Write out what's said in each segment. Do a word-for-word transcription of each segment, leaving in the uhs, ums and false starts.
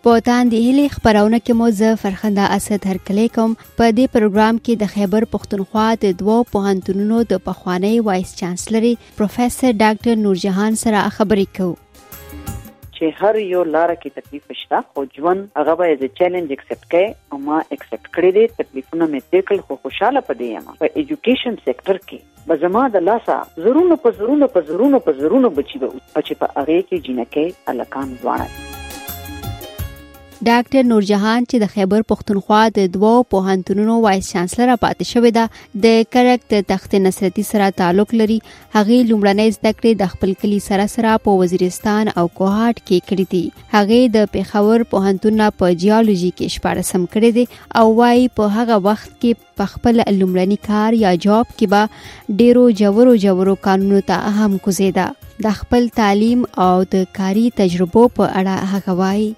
په تاندې هیلې خپرونه کې مو زه فرخنده اسد هرکلی کوم. په دې پروګرام کې د خیبر پښتونخوا د دوو پوهنتونونو د پخوانی وایس چانسلري پروفیسور ډاکټر نورجهان سره خبرې کوو. چې هر یو لاره کې تکلیف شته، خو ژوند هغه به از چیلنج اکسپټ کړي او ما اکسپټ کړی دي. تکلیفونه مې تیر کړل، خو خوشاله پدې یم. په ایجوکیشن سېکټر کې به زما د لاسه زرونو په زرونو په زرونو په زرونو بچي به چې په هغه کې جنکې الکان ځوانه. ډاکټر نورجهان چې د خیبر پښتونخوا د دوو پوهنتونونو وایس چانسلر پاتې شوې ده، د کرک د تخت نصرتي سره تعلق لري. هغې لومړنۍ زده کړې د خپل کلي سره سره په وزیرستان او کوهاټ کې کړې دي. هغې د پېښور پوهنتون په جیولوژي کې شپاړسم کړی دی او وايي په هغه وخت کې په خپل لومړني کار یا جاب کې به ډیرو جوړو جوړو قانونو ته هم کوزیده. د خپل تعلیم او د کاري تجربو په اړه هغه وايي.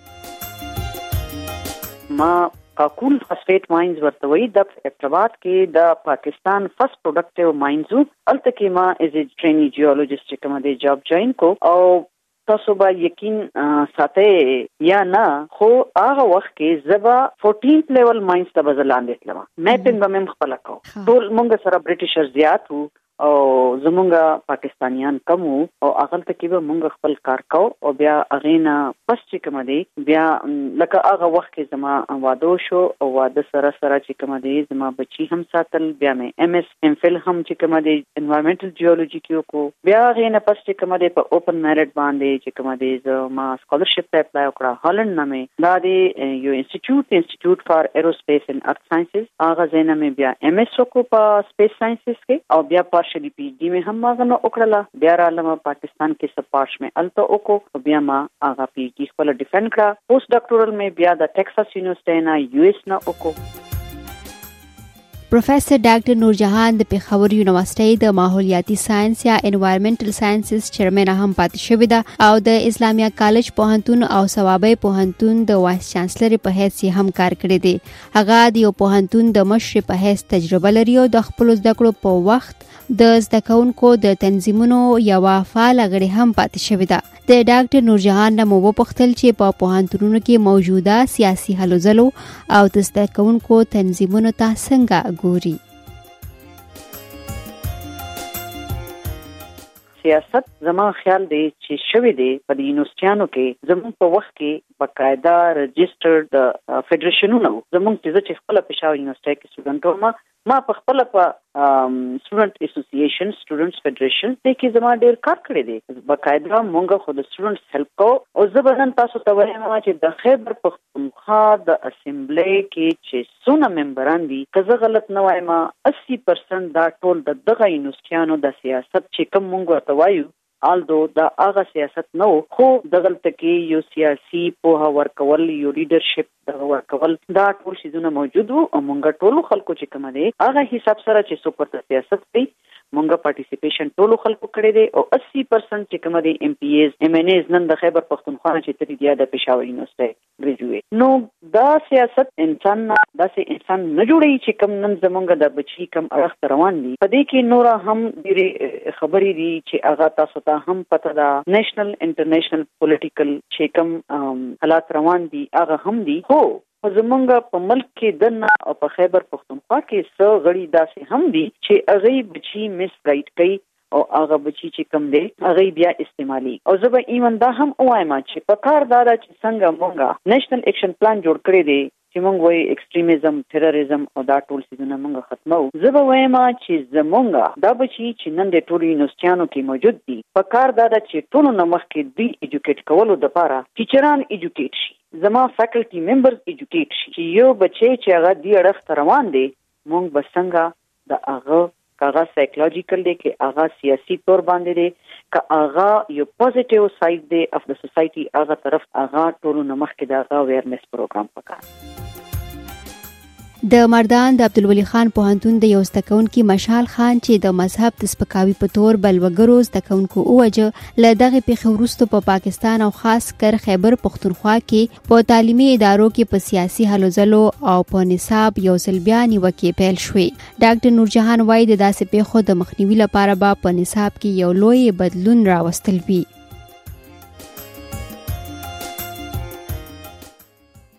ما کاکول فاسفیټ ماینز ورته وایي، د ابتباد کې د پاکستان فرست پروډکټیو ماینز الته کې ما از ا ټرینی جیولوجست چې کوم دی جاب جوائن کو. او تاسو به یقین ساتي یا نه، خو هغه وخت کې زبا چودهمه لیول ماینز ته بزلاندې تلم. میپینګ به مم خپل کو. ټول مونږ سره برټیشر زیات وو او زمونږه پاکستانیان کم وو او هغه ته کې به مونږ خپل کار کو. او بیا اغینا پس چې کوم دی بیا لکه هغه وخت کې زما واده شو او واده سره سره چې کوم دی زما بچی هم ساتل. بیا مې ایم اس ام فل هم چې کوم دی انوایرنمنټل جیولوژي کې کو. بیا اغینا پس چې کوم دی په اوپن میرټ باندې چې کوم دی زما سکالرشپ ته اپلای وکړه هالند نامې. دا دی یو انسټیټیوټ انسټیټیوټ فار ایروسپیس اینڈ ارث ساينسز. هغه زینه مې بیا ایم اس کو په سپیس ساينسز کې او بیا پارشلی پی ډی مې هم هغه نو وکړه. بیا رالم پاکستان کې سپارش مې الته وکړو. بیا ما هغه پی ډی خپل ډیفند کړه. پوسټ ډاکټورل مې بیا د ټیکساس یونیورسيټي نه یو اس نه وکړو. پروفیسور ډاکټر نورجهان د پېښور یونیورسيټي د ماحولیاتي ساينس یا انوایرنمنټل ساينسز چیرمن هم پاتې شوې ده او د اسلامیه کالج پوهنتون او ثوابي پوهنتون د وایس چانسلر په حیث هم کار کړی دی. هغه د یو پوهنتون د مشر په حیث تجربه لري او د خپل زده کړو په وخت د زده کوونکو د تنظیمونو یوه فعاله غړي هم پاتې شوې ده. د ډاکټر نورجهان نه مو وپوښتل چې په پوهنتونونو کې موجوده سیاسي هلو ځلو او د زده کوونکو تنظیمونو ته څنګه ګوري. سیاست زما خیال دی چې شوی دی په یونیورسيټیانو کې زموږ په وخت کې بقاعده رجسټرډ فدریشنونو. زموږ چې خپل پېښور یونیورسيټي کې سټوډنټ ما ما په خپل په سټوډنټ اسوسییشن سټوډنټس فدریشن ته کې زما ډیر کار کړی دی. بقاعده مونږ خو د سټوډنټس هیلپ کو. او زبرن تاسو ته وایم چې د خیبر پښتونخوا د اسمبلی کې چې څونه ممبران دي، که زه غلط نه وایم اسی پرسنټ دا ټول د دغه یونیورسيټیانو د سیاست چې کوم مونږ ورته وایو آلدو دا هغه سیاست نو، خو دغلته کې یو سیاسي پوهه ورکول، یو لیډرشپ دغه ورکول، دا ټول شیزونه موجود وو. او مونږ ټول خلکو چې کوم دي هغه حساب سره چې څوک ورته سیاست کوي مونږه پارټیسیپیشن ټول خلکو کړی دی. او اسی پرسنټ چې کوم دي ایم پی ایز ایم ان ایز نن د خیبر پښتونخوا چې تری دی د پېښور یونیورسيټي ګریجویټ. نو دا سیاست انسان داسې انسان نه جوړي چې کوم نن زمونږ د بچی کم اړخ روان دي. په دې کې نور هم ډېرې خبرې دي چې هغه تاسو ته هم پته ده. نېشنل انټرنیشنل پولیټیکل چې کوم حالات روان دي هغه هم دي. خو زمونږ په ملک کې دنه او په خیبر پښتونخوا کې څو غړي داسې هم دي چې هغه بچي مس رائټ کوي او هغه بچي چې کم دي هغه بیا استعمالي. او زه به ایمن دا هم وایم چې په کار دا چې څنګه مونږه نېشنل اکشن پلان جوړ کړی دی چې مونږ وایي ایکستریمیزم، ټیرریزم او دا ټول څیزونه مونږ ختمو. زه به وایم چې زمونږ دا بچي چې نن د ټولو یونیورسيټیانو کې موجود دي، په کار دا چې ټولو نه مخکې دوی ایجوکیټ کولو دپاره ټیچران ایجوکیټ شي، زما فیکلټي ممبرز ایجوکیټ شي چې یو بچی چې هغه دی اړخ ته روان دی مونږ به څنګه د هغه کاغه سایکولوژیکل دی که هغه سیاسي تور باندې دی که هغه یو پوزیټیو سایډ دی اف د سوسایټي هغه طرف هغه ټولو نه مخکې د هغه اویرنس پروګرام پکار. د مردان د عبدالولي خان پوهنتون د یو زده کوونکي مشال خان چې د مذهب د سپکاوي په تور بل وګړو زده کوونکو ووجه، له دغې پیښې وروسته په پاکستان او خاص کر خیبر پښتونخوا کې په تعلیمي ادارو کې په سیاسي هلو ځلو او په نصاب یو ځل بیا نیوکې پیل شوې. ډاکټر نورجهان وایي د داسې پیښو د مخنیوي لپاره به په نصاب کې یو لوی بدلون راوستل وي.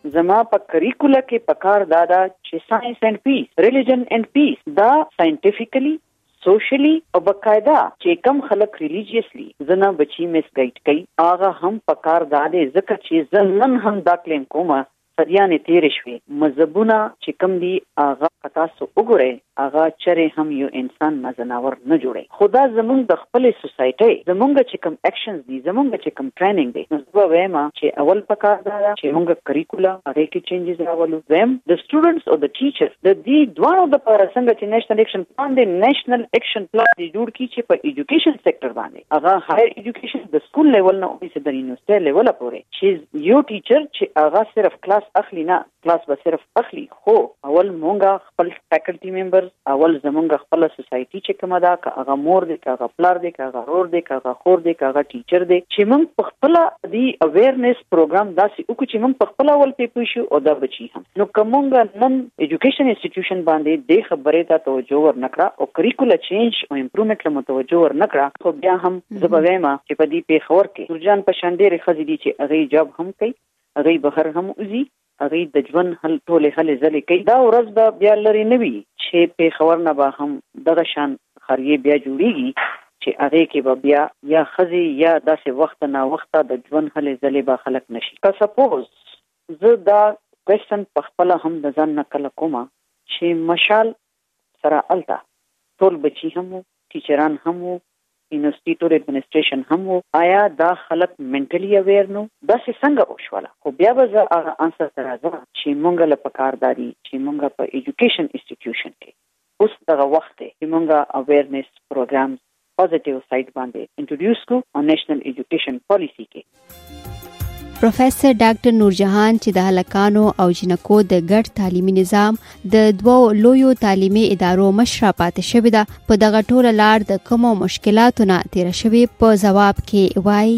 زما په کریکولا کې پکار دادا چې ساينس اینڈ پیس ریلیجن اینڈ پیس دا ساينټیفیکلی سوشلی او بقاعده چې کم خلک ریلیجیسلی زنه بچی مس گایډ کوي هغه هم پکار داده ځکه چې زنن هم دا کلیم کومه صدیانه تیر شوي مذهبونه چې کم دي هغه تاسو وګورئ هغه چرې هم یو انسان مزناور نه جوړي خدا زمونږ د خپل سوسایټي زمونږ چې کم اکشنز دي زمونږ چې کم ټریننګ دي نو زه وایم چې اول پکار دا چې موږ کریکولا هغه کې چینجز راولو زم د سټوډنټس او د ټیچرز د دې دوه د پر څنګه چې نېشنل اکشن پلان دی نېشنل اکشن پلان دی جوړ کی چې په ایجوکیشن سېکټر باندې هغه هایر ایجوکیشن د سکول لیول نه او د یونیورسيټي لیول پورې چې یو ټیچر چې هغه صرف کلاس اخلي نه کلاس به صرف اخلي خو اول مونږه خپل فیکلټي ممبر اول زمونږ خپل سوسایټي چې کومه دا که هغه مور دی که هغه پلار دی که هغه رور دی که هغه خور دی که هغه ټیچر دی چې مونږ په خپل دی اویرنس پروګرام داسې وکړو چې مونږ په خپل اول پیپو شو او دا بچي هم نو کومګه نن ایجوکیشن انسټیټیوشن باندې د خبرې ته توجه ورنکړه او کریکولا چینج او امپروومنت له متوجه ورنکړه خو بیا هم زبویما چې په دې پیښور کې سرجان په شاندېره خزې دي چې هغه جاب هم کوي هغه بهر هم وزي هغه د ژوند حل ټوله حل زلي کوي دا ورځ به بیا لري نوي چې په خبر نه به هم دغه شان خریه بیا جوړیږي چې هغه کې به بیا یا خزي یا داسې وخت نه وخت د ژوند حل زلي به خلق نشي که سپوز زه دا کوېشن په خپل هم د ځان نه کله کومه چې مشال سره التا ټول بچي هم ټیچران هم یونیورسيټي ټول اډمنسټریشن هم آیا دا خلک منټلی اویر نو دا څنګه وشوله خو بیا به زه هغه انسر سره راځم چې مونږ له پکارداري چې مونږ په ایجوکیشن انسټیټیوشن کې اوس دغه وخت چې مونږ اویرنس پروګرام پوزټیو سایت باندې انټروډیوس کو او نېشنل ایجوکیشن پالیسی کې پروفیسر ډاکټر نورجهان چې د هلکانو او جنکو د ګډ تعلیمي نظام د دوو لویو تعلیمي ادارو مشره پاتې شوې ده په دغه ټوله لار د کومو مشکلاتو نه تېره شوې په ځواب کې وایي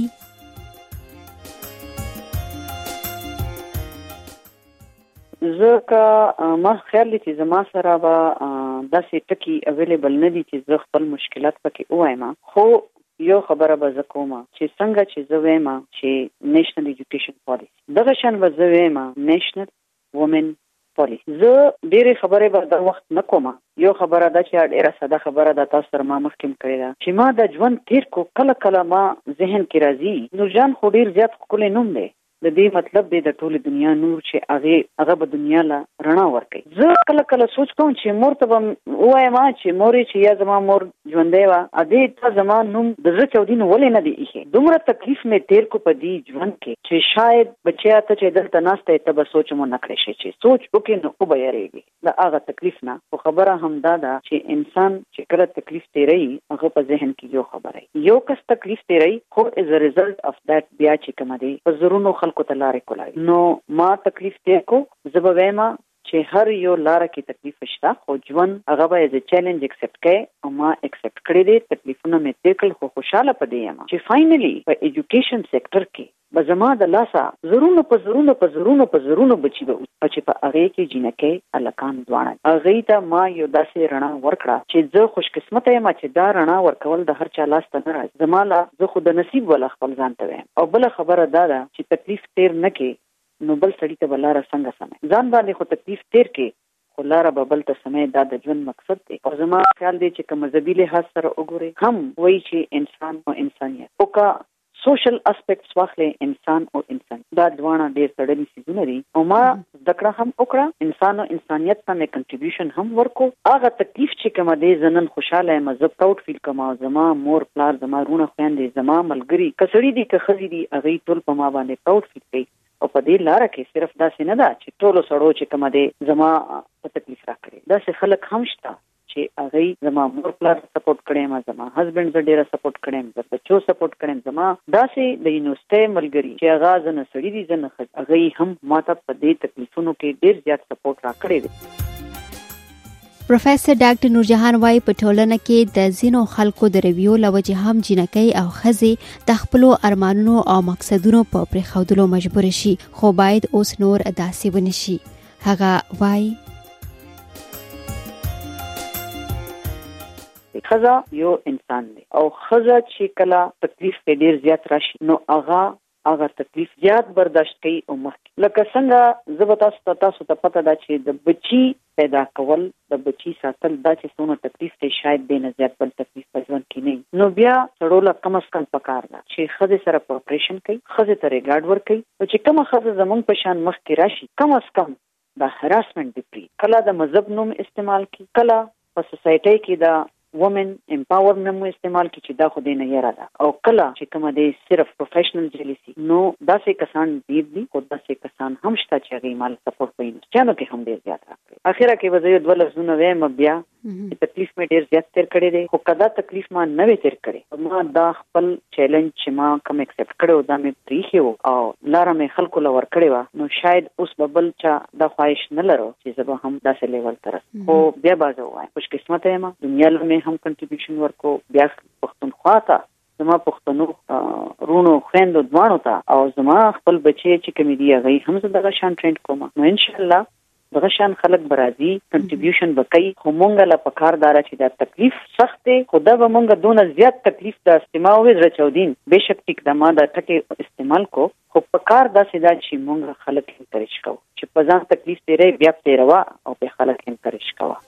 زکه ما خیال دي چې زما سره به داسې ټکی اویلیبل نه دي چې زه خپل مشکلات پکې وایم خو یو خبره به زه کوم چې څنګه چې زه وایم چې نېشنل ایجوکیشن پالیسی دغه شان به زه وایم نېشنل وومن پالیسی زه ډېرې خبرې به دا وخت نه کوم یو خبره ده چې ډېره ساده خبره ده تاسو سره ما مخکې کړې ده چې ما د ژوند تیر کو کله کله ما ذهن کې راځي نورجان خو ډېر زیات ښکلی نوم دی د دې مطلب دی د ټوله دنیا نور چې هغه هغه به دنیا لا رڼا ورکړي زه کله کله سوچ کوم چې مور ته به وایم چې مور چې یا زما مور ژوندۍ وه ا دې ته زما نوم د زړه چاودین ولې نه دی ایښی دومره تکلیف مې تیر کو په دې ژوند کې چې شاید بچیا ته چې دلته ناسته ته به سوچ مو نه کړی شي چې سوچ وکړي نو خو به یریږي دا هغه تکلیف نه خو خبره هم دا ده چې انسان چې کله تکلیف تیری هغه په ذهن کې یو خبره یو کس تکلیف تیری خو از ا ریزلټ اف دیٹ بیا چې کوم دی په زرونو خلکو ته لارې کولای نو ما تکلیف تیر کو زه به وایم چې هر یو لار کې تکلیف شته خو ژوند هغه به از چیلنج ایکسپټ کړي او ما ایکسپټ کړی دي تکلیفونه مې تیر کړل خو خوشاله پدې یم چې فائنلی په ایجوکیشن سېکټر کې به زما د لاسه زرونو په زرونو په زرونو په زرونو بچي به چې په هغه کې جنکه الکان دواړه هغه ته ما یو داسې رڼا ورکړه چې زه خوش قسمت یم چې دا رڼا ورکول د هر چا لاس ته نه راځي زما لا زه خو د نصیب ولا خپل ځان ته وایم او بل خبره دا ده چې تکلیف تیر نه کې نو بل سړی ته بلاره څنګه سمه ځان باندې خو تکلیف تیر کې خو لاره به بل ته سمه دا د ژوند مقصد دی او زما خیال دی چې کوم مذهبي لحاظ سره وګوري هم وایي چې انسان او انسانیت او کا سوشل اسپیکټس واخلې انسان او انسان دا دوانه ډېر تړلي څیزونه دي او ما ذکر هم وکړه انسان او انسانیت ته مې کنټریبیوشن هم ورکو هغه تکلیف چې کوم دی زنن خوشاله یم زه پراود فیل کوم زما مور پلار زما رونه خويندې زما ملګري کسړي دي که خزي دي هغه ټول په ما باندې پراود فیل کوي او په دې لار کې صرف داسې نه ده چې ټولو سړو چې کوم دی زما په تکلیف راکړي داسې خلک هم شته چې هغه زما مور پلار سپورټ کړي ما زما هسبند زه ډیره سپورټ کړم زه بچو سپورټ کړم زما داسې د یونیورسيټي ملګري چې هغه زنه سړي دي زنه هغه هم ماته په دې تکلیفونو کې ډیر زیات سپورټ راکړي دي پروفیسر ډاکټر نورجهان وايي په ټولنه کې د ځینو خلکو د رویو لوجه هم جنکۍ او ښځې د خپلو ارمانونو او مقصدونو په پرېښودلو مجبور شي خو باید اوس نور داسې ونشي هغه وايي ښځه یو انسان دی او ښځه چې کله تکلیف په ډیر زیات راشي نو هغه هغه تکلیف زیات برداشت کوي او مخکې لکه څنګه زه به تاسو ته تاسو ته پته ده چې د بچي پیدا کول د بچي ساتل دا چې څونه تکلیف دی شاید دی نه زیات بل تکلیف په ژوند کې نه نو بیا سړو له کم از کم پکار ده چې ښځې سره په اپریشن کوي ښځې ته ریګارډ ورکوي نو چې کومه ښځه زموږ په شان مخکې راشي کم از کم د هراسمنټ دی پری کله د مذهب نوم استعمال کی کله په سوسایټي کې د وومن امپاور نوم استعمال کی چې دا خو دې نه یره ده او کله چې کومه دی صرف پروفیشنل جلیسی نو داسې کسان ډیر دي او داسې کسان هم شته چې هغوی مال سپورټ کوي چانو کې هم ډیر زیات راکړي اخره کې به زه یو دوه لفظونه وایم بیا تکلیف مې ډیر زیات تیر کړی دی خو کدا تکلیف ما نه وی تیر کړی ما دا خپل چیلنج چې ما کوم ایکسپټ کړو دا مې پریښی و او لاره مې خلکو له ورکړې وه نو شاید اوس به بل چا دا خواهش نه لرو چې زه به هم داسې لیول ته رسم خو بیا به زه ووایم خوش قسمته یم دنیا له مې هم کنټریبیوشن ورکو بیا پښتونخوا ته زما پښتنو رونو خویندو دواړو ته او زما خپل بچی چې کومې دي هغوی هم زه دغه شان ټرینډ کوم نو انشاءالله دغه شان خلک به راځي کنټریبیوشن به کوي خو مونږ له پکار داره چې دا تکلیف سخت دی خو دا به مونږ دونه زیات تکلیف د استماع وزره چودین بېشک ټیک د ما دا ټکې استعمال کو خو پکار داسې دا چې مونږ خلک انکریج کوو چې په ځان تکلیف تیری بیا تیروا او په خلک انکریج کوه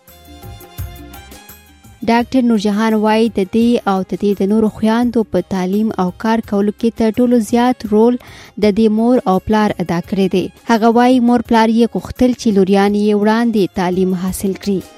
ډاکټر نورجهان وايي د دې او د دې د نورو خویندو په تعلیم او کار کولو کې تر ټولو زیات رول د دې مور او پلار ادا کړی دی هغه وايي مور پلار یې غوښتل چې لوریان یې وړاندې تعلیم حاصل کړي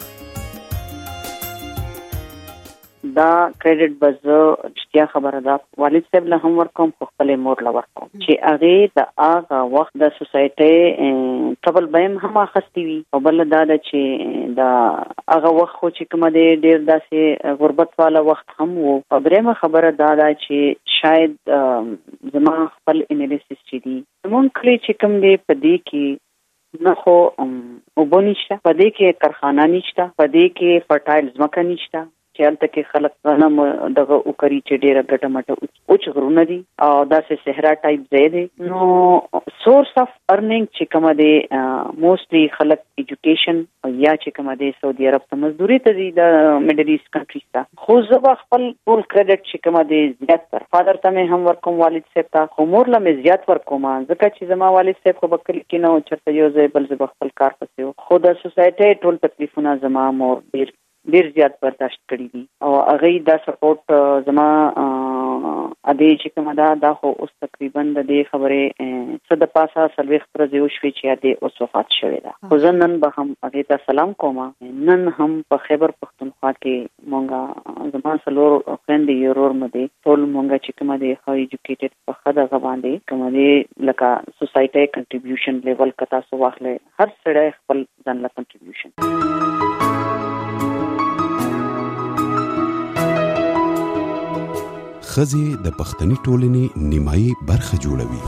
دا کریډټ بزو اشتیا خبره ده والد صاحب له هم ورکوم خو خپل مور له ورکوم چې هغه د هغه وخت د سوسایټي ټربل بیم هم اخستې وي او بل دا ده چې دا هغه وخت خو چې کومه دی ډیر داسې غربت والا وخت هم وو او درېمه خبره دا ده چې شاید زما خپل انالیسس چې دي زمونږ کلی چې کوم دی په دې کې نه خو اوبه نشته په دې کې کارخانه نشته په دې کې فرټایل ځمکه نشته چې هلته کې خلک غنم دغه وکړي چې ډېره ګټه مټه اوچ غرونه دي او داسې صحرا ټایپ ځای دی نو سورس اف ارننګ چې کومه دی موستلی خلک ایجوکیشن یا چې کومه دی سعودي عرب ته مزدوري ته ځي د میډل ایسټ کنټریز ته خو زه به خپل ټول کریډټ چې کومه دی زیات تر فادر ته مې هم ورکوم والد صاحب ته خو مور له مې زیات ورکوم ځکه چې زما والد صاحب خو به کلي کې نه و چېرته یو ځای بل زه به خپل کار پسې و خو د سوسایټۍ ټول تکلیفونه زما مور ډېر ډیر زیات برداشت کړی دي او هغه دا سپورټ زما ادي چې کومه دا دا خو اوس تقریبا د دې خبرې څه د پاسه سلويخ پر زیو شوي چې د اوس وفات شوی دا خو نن به هم هغه ته سلام کوم نن هم په خیبر پښتونخوا کې مونږه زما سلور فرند یورور مده ټول مونږه چې کومه دی خو ایجوکیټډ په خده غواندې کومه دی لکه سوسایټي کنټریبیوشن لیول کتا سو واخلې هر سړی خپل ځان له کنټریبیوشن ښځې د پښتني ټولنې نیمایي برخه جوړوي.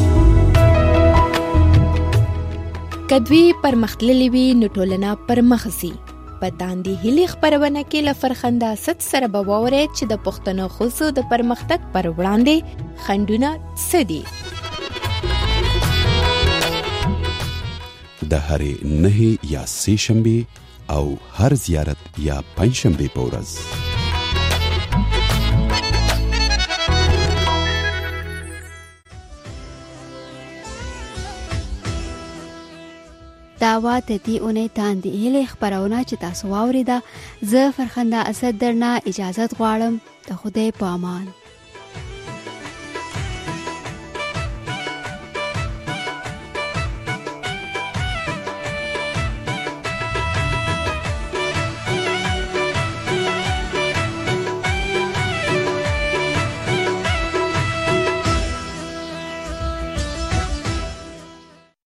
که دوی پرمختللي وي نو ټولنه پرمخ ځي. په داندې هیلې خپرونه کې له فرخنده ست سره به واورئ چې د پښتنو ښځو د پرمختګ پر وړاندې خنډونه څه دي. د هرې نهې یا سې شنبې او هر زیارت یا پنج شنبې په ورځ دا وا د دې اونۍ داندې هیلې خپرونه چې تاسو واورېده زه فرخنده اسد درنه اجازت غواړم د خدای په امان.